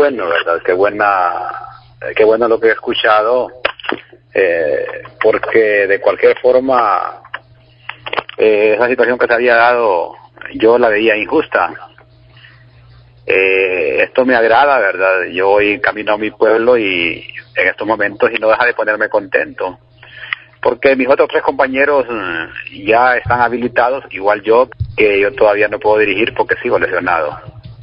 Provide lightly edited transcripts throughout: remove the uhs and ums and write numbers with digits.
bueno, ¿verdad? Qué bueno lo que he escuchado, porque de cualquier forma esa situación que se había dado yo la veía injusta. Esto me agrada, ¿verdad? Yo voy camino a mi pueblo y en estos momentos y no deja de ponerme contento, porque mis otros 3 compañeros ya están habilitados, igual yo, que yo todavía no puedo dirigir porque sigo lesionado.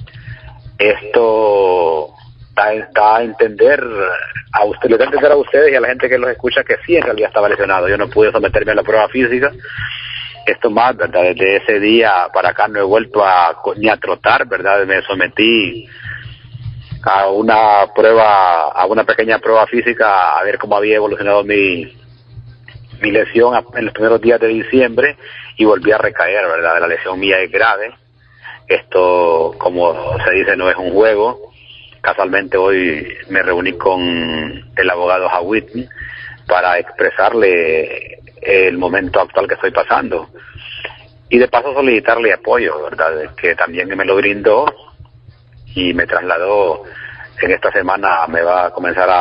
Esto da a entender a usted, le da a entender a ustedes y a la gente que los escucha que sí, en realidad estaba lesionado. Yo no pude someterme a la prueba física. Esto más, ¿verdad? Desde ese día para acá no he vuelto ni a trotar, ¿verdad? Me sometí a una pequeña prueba física a ver cómo había evolucionado mi lesión en los primeros días de diciembre y volví a recaer, ¿verdad? La lesión mía es grave. Esto, como se dice, no es un juego. Casualmente hoy me reuní con el abogado Hawit para expresarle el momento actual que estoy pasando y de paso solicitarle apoyo, ¿verdad? Que también me lo brindó y me trasladó. En esta semana me va a comenzar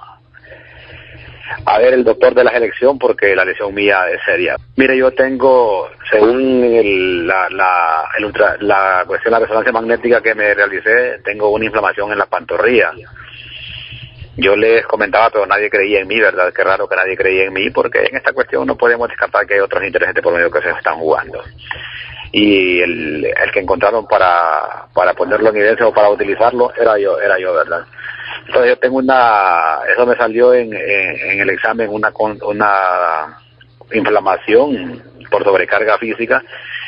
a ver el doctor de la selección porque la lesión mía es seria. Mire, yo tengo, según la cuestión de la resonancia magnética que me realicé, tengo una inflamación en la pantorrilla. Yo les comentaba, pero nadie creía en mí, ¿verdad? Qué raro que nadie creía en mí, porque en esta cuestión no podemos descartar que hay otros intereses de por medio que se están jugando. Y el que encontraron para ponerlo en evidencia o para utilizarlo era yo, ¿verdad? Entonces yo tengo eso me salió en el examen, una inflamación por sobrecarga física,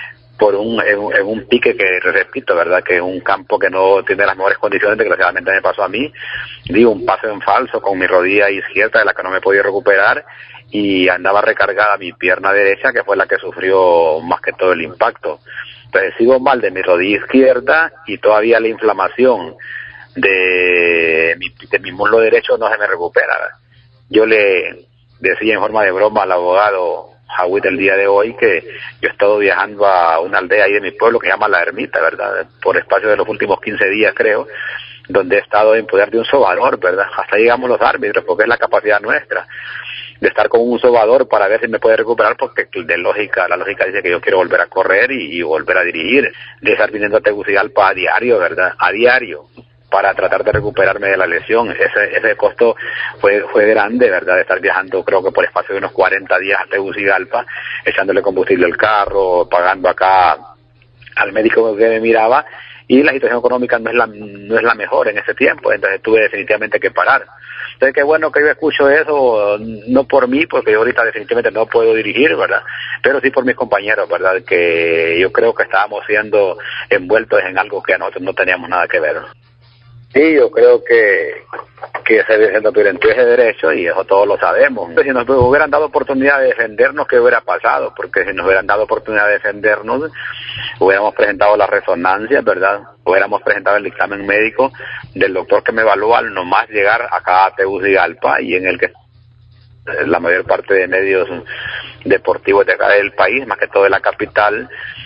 en un pique que, repito, ¿verdad? Que es un campo que no tiene las mejores condiciones, desgraciadamente me pasó a mí. Digo, un paso en falso con mi rodilla izquierda de la que no me podía recuperar y andaba recargada mi pierna derecha, que fue la que sufrió más que todo el impacto. Entonces sigo mal de mi rodilla izquierda y todavía la inflamación de mi muslo derecho no se me recupera. Yo le decía en forma de broma al abogado Hawit el día de hoy que yo he estado viajando a una aldea ahí de mi pueblo que se llama La Ermita, ¿verdad? Por espacio de los últimos 15 días, creo, donde he estado en poder de un sobador, ¿verdad? Hasta llegamos los árbitros, porque es la capacidad nuestra de estar con un sobador para ver si me puede recuperar, porque la lógica dice que yo quiero volver a correr y volver a dirigir, de estar viniendo a Tegucigalpa a diario, ¿verdad? A diario, para tratar de recuperarme de la lesión. Ese costo fue grande, ¿verdad? De estar viajando, creo que por espacio de unos 40 días a Tegucigalpa, echándole combustible al carro, pagando acá al médico que me miraba, y la situación económica no es la mejor en ese tiempo, entonces tuve definitivamente que parar. Entonces qué bueno que yo escucho eso, no por mí, porque yo ahorita definitivamente no puedo dirigir, ¿verdad? Pero sí por mis compañeros, ¿verdad? Que yo creo que estábamos siendo envueltos en algo que nosotros no teníamos nada que ver. Sí, yo creo que se nos violentó ese derecho y eso todos lo sabemos. Si nos hubieran dado oportunidad de defendernos, ¿qué hubiera pasado? Porque si nos hubieran dado oportunidad de defendernos, hubiéramos presentado la resonancia, ¿verdad? Hubiéramos presentado el dictamen médico del doctor que me evalúa al nomás llegar acá a Tegucigalpa y en el que la mayor parte de medios deportivos de acá del país, más que todo de la capital,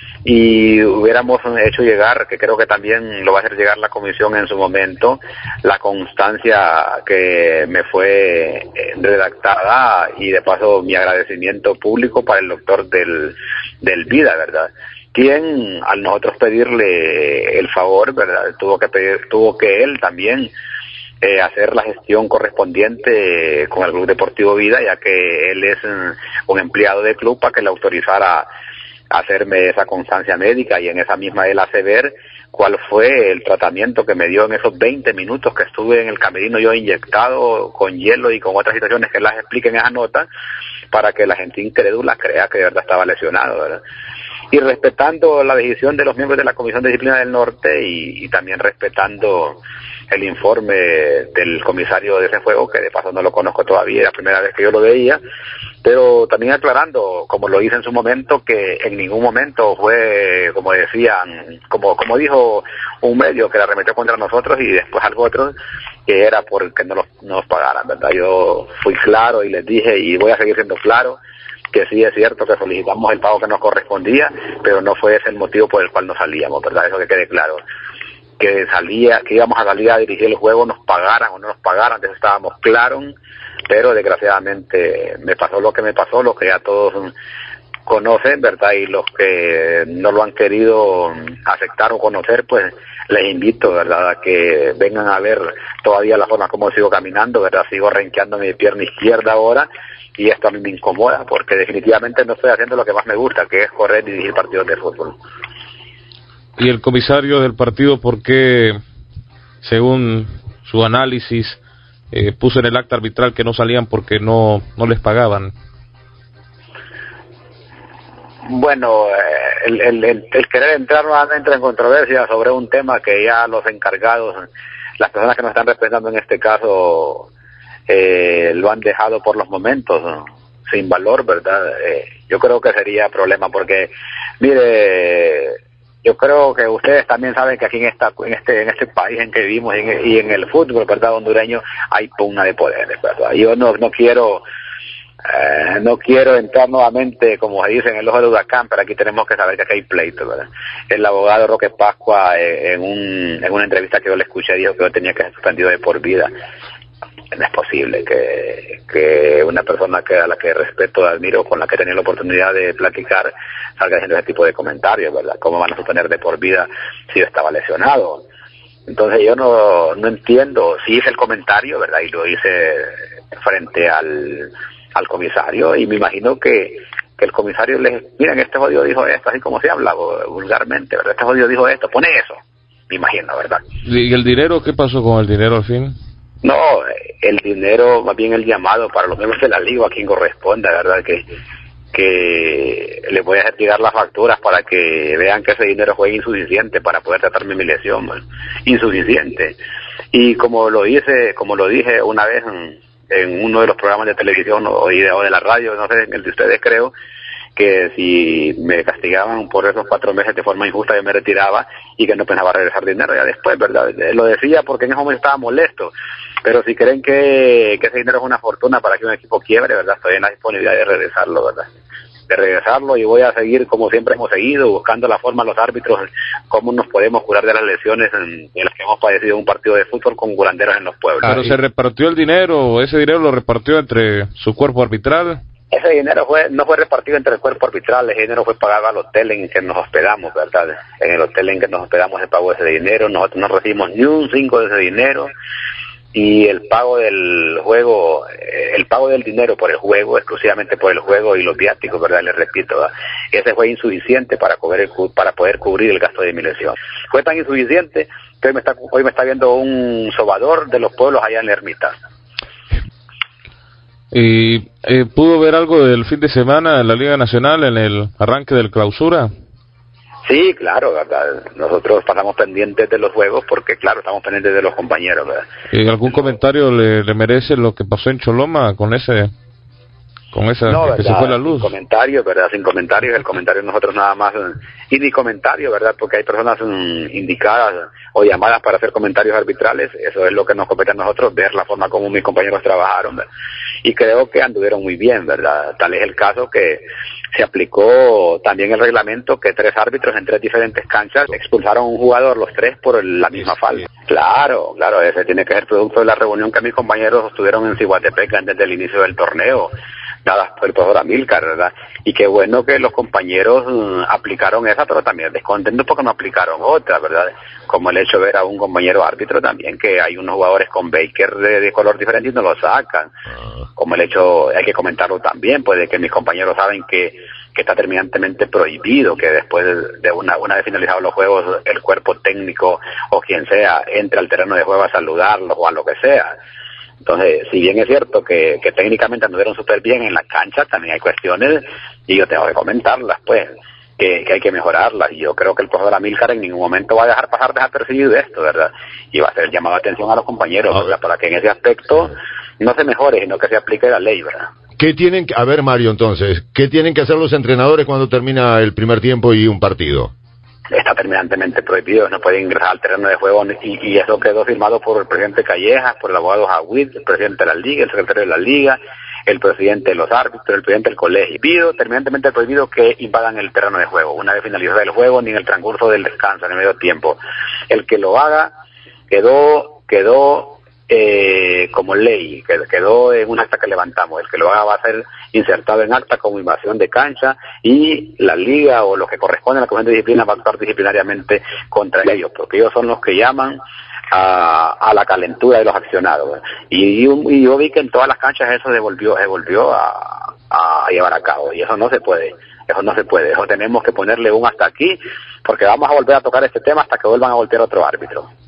y hubiéramos hecho llegar, que creo que también lo va a hacer llegar la comisión en su momento, la constancia que me fue redactada y de paso mi agradecimiento público para el doctor del Vida, ¿verdad? Quien al nosotros pedirle el favor, ¿verdad? Tuvo que él también hacer la gestión correspondiente con el Club Deportivo Vida, ya que él es un empleado del club, para que le autorizara hacerme esa constancia médica, y en esa misma él hace ver cuál fue el tratamiento que me dio en esos 20 minutos que estuve en el camerino yo inyectado con hielo y con otras situaciones que las explique en esa nota, para que la gente incrédula crea que de verdad estaba lesionado, ¿verdad? Y respetando la decisión de los miembros de la Comisión de Disciplina del Norte y también respetando el informe del comisario de ese juego, que de paso no lo conozco todavía, es la primera vez que yo lo veía, pero también aclarando, como lo hice en su momento, que en ningún momento fue, como decían, como dijo un medio que la arremetió contra nosotros y después algo otro, que era porque no nos pagaran, ¿verdad? Yo fui claro y les dije, y voy a seguir siendo claro, que sí es cierto que solicitamos el pago que nos correspondía, pero no fue ese el motivo por el cual nos salíamos, ¿verdad? Eso que quede claro. que íbamos a salir a dirigir el juego, nos pagaran o no nos pagaran, de eso estábamos claros, pero desgraciadamente me pasó lo que me pasó, lo que ya todos conocen, ¿verdad? Y los que no lo han querido aceptar o conocer, pues les invito, ¿verdad?, a que vengan a ver todavía la forma como sigo caminando, ¿verdad? Sigo renqueando mi pierna izquierda ahora, y esto a mí me incomoda, porque definitivamente no estoy haciendo lo que más me gusta, que es correr y dirigir partidos de fútbol. Y el comisario del partido, ¿por qué, según su análisis, puso en el acta arbitral que no salían porque no les pagaban? Bueno, el querer entrar nuevamente en controversia sobre un tema que ya los encargados, las personas que nos están representando en este caso, lo han dejado por los momentos, ¿no?, sin valor, ¿verdad? Yo creo que sería problema porque, mire, yo creo que ustedes también saben que aquí en este país en que vivimos y en el fútbol, ¿verdad?, hondureño, hay pugna de poderes, ¿verdad? Yo no quiero entrar nuevamente, como se dice, en el ojo del huracán, pero aquí tenemos que saber que aquí hay pleito, ¿verdad? El abogado Roque Pascua, en una entrevista que yo le escuché, dijo que yo tenía que ser suspendido de por vida. No es posible que una persona a la que respeto, admiro, con la que he tenido la oportunidad de platicar, salga haciendo ese tipo de comentarios, ¿verdad? ¿Cómo van a suspender de por vida si yo estaba lesionado? Entonces yo no entiendo. Si hice el comentario, ¿verdad?, y lo hice frente al comisario, y me imagino que el comisario miren, este jodido dijo esto, así como se habla vulgarmente, ¿verdad? Este jodido dijo esto, pone eso, me imagino, ¿verdad? ¿Y el dinero? ¿Qué pasó con el dinero al fin? No, el dinero, más bien el llamado para los miembros de la liga, a quien corresponda, ¿verdad? Que les voy a hacer llegar las facturas para que vean que ese dinero fue insuficiente para poder tratarme mi lesión, ¿verdad? Insuficiente. Y como lo dije una vez en uno de los programas de televisión o de la radio, no sé, en el de ustedes creo, que si me castigaban por esos 4 meses de forma injusta yo me retiraba y que no pensaba regresar dinero ya después, ¿verdad? Lo decía porque en ese momento estaba molesto, pero si creen que ese dinero es una fortuna para que un equipo quiebre, ¿verdad?, estoy en la disponibilidad de regresarlo, ¿verdad? Y voy a seguir como siempre hemos seguido, buscando la forma los árbitros, cómo nos podemos curar de las lesiones en las que hemos padecido en un partido de fútbol con curanderos en los pueblos. Pero se repartió el dinero, ese dinero lo repartió entre su cuerpo arbitral. Ese dinero no fue repartido entre el cuerpo arbitral, ese dinero fue pagado al hotel en que nos hospedamos, ¿verdad? En el hotel en que nos hospedamos se pagó ese dinero, nosotros no recibimos ni un 5 de ese dinero, y el pago del juego, el pago del dinero por el juego, exclusivamente por el juego y los viáticos, ¿verdad? Les repito, ¿verdad?, ese fue insuficiente para poder cubrir el gasto de mi lesión. Fue tan insuficiente que hoy me está viendo un sobador de los pueblos allá en la ermita. ¿Y pudo ver algo del fin de semana en la Liga Nacional, en el arranque del clausura? Sí, claro, ¿verdad? Nosotros pasamos pendientes de los juegos porque, claro, estamos pendientes de los compañeros, ¿verdad? ¿Algún comentario le merece lo que pasó en Choloma con esa no, que se fue la luz? Sin comentarios, ¿verdad? Sin comentarios, el comentario nosotros nada más, y ni comentario, ¿verdad? Porque hay personas indicadas o llamadas para hacer comentarios arbitrales, eso es lo que nos compete a nosotros, ver la forma como mis compañeros trabajaron, ¿verdad? Y creo que anduvieron muy bien, ¿verdad? Tal es el caso que se aplicó también el reglamento que 3 árbitros en 3 diferentes canchas expulsaron a un jugador, los 3 por la misma falta. Claro, ese tiene que ser producto de la reunión que mis compañeros estuvieron en Cihuatepec antes del inicio del torneo, dadas por el profesor Amílcar, ¿verdad? Y qué bueno que los compañeros aplicaron esa, pero también descontentos porque no aplicaron otra, ¿verdad? Como el hecho de ver a un compañero árbitro también, que hay unos jugadores con Baker de color diferente y no lo sacan. Como el hecho, hay que comentarlo también, pues de que mis compañeros saben que está terminantemente prohibido que después de una vez finalizados los juegos, el cuerpo técnico o quien sea entre al terreno de juego a saludarlos o a lo que sea. Entonces, si bien es cierto que técnicamente anduvieron súper bien en la cancha, también hay cuestiones, y yo tengo que comentarlas, pues, que hay que mejorarlas, y yo creo que el profesor Amílcar en ningún momento va a dejar pasar desapercibido esto, ¿verdad? Y va a hacer el llamado de atención a los compañeros, ¿verdad?, para que en ese aspecto no se mejore, sino que se aplique la ley, ¿verdad? A ver, Mario, entonces, ¿qué tienen que hacer los entrenadores cuando termina el primer tiempo y un partido? Está terminantemente prohibido, no puede ingresar al terreno de juego, y eso quedó firmado por el presidente Callejas, por el abogado Jawid, el presidente de la liga, el secretario de la liga, el presidente de los árbitros, el presidente del colegio. Pido terminantemente prohibido que invadan el terreno de juego, una vez finalizado el juego, ni en el transcurso del descanso, en el medio tiempo. El que lo haga quedó como ley, quedó en un acta que levantamos. El que lo haga va a ser insertado en acta como invasión de cancha y la liga o lo que corresponde a la Comisión de Disciplina va a actuar disciplinariamente contra ellos, porque ellos son los que llaman a la calentura de los accionados. Y yo vi que en todas las canchas eso se volvió a llevar a cabo, y eso no se puede. Eso tenemos que ponerle un hasta aquí, porque vamos a volver a tocar este tema hasta que vuelvan a voltear otro árbitro.